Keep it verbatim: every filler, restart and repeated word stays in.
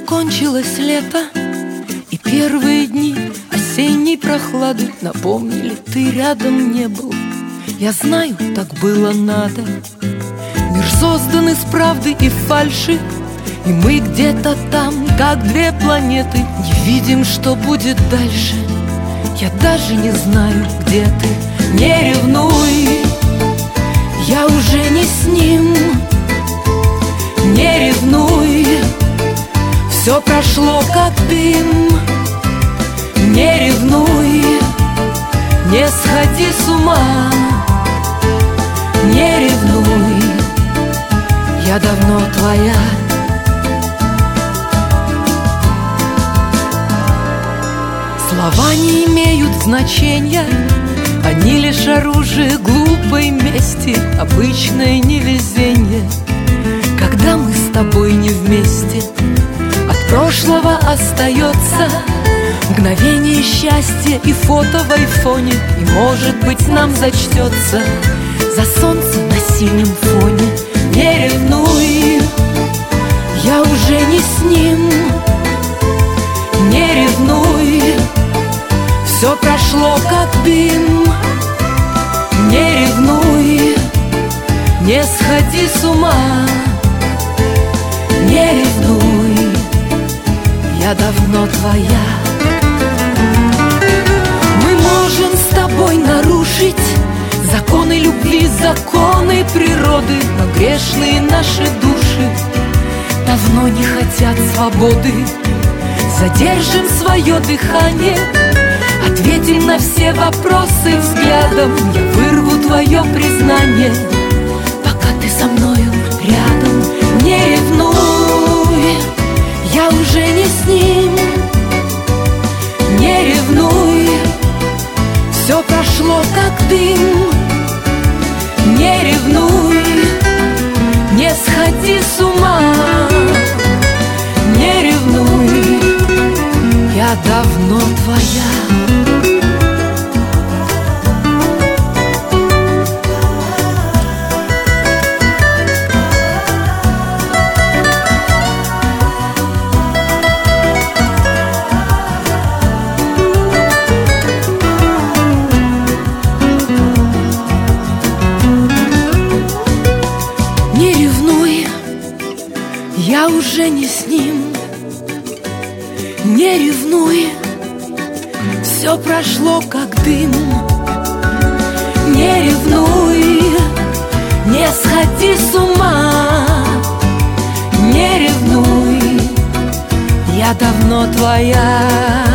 Закончилось лето, и первые дни осенней прохлады напомнили: ты рядом не был. Я знаю, так было надо. Мир создан из правды и фальши, и мы где-то там, как две планеты, не видим, что будет дальше. Я даже не знаю, где ты. Не ревнуй, я уже не с ним. Не ревнуй, все прошло как дым. Не ревнуй, не сходи с ума. Не ревнуй, я давно твоя. Слова не имеют значения, они лишь оружие глупой мести, обычное невезение, когда мы с тобой не вместе. От прошлого остается мгновение счастья и фото в айфоне, и, может быть, нам зачтется за солнце на синем фоне. Не ревнуй, я уже не с ним. Не ревнуй, все прошло как дым. Не ревнуй, не сходи с ума. Не ревнуй, я давно твоя. Мы можем с тобой нарушить законы любви, законы природы, но грешные наши души давно не хотят свободы. Задержим свое дыхание, ответим на все вопросы взглядом. Я вырву твое признание, пока ты со мною рядом. Не ревнуй, я уже не с ним. Не ревнуй, все прошло как дым. Не ревнуй, не сходи с ума. Не ревнуй, я давно твоя. Я уже не с ним. Не ревнуй, все прошло как дым. Не ревнуй, не сходи с ума. Не ревнуй, я давно твоя.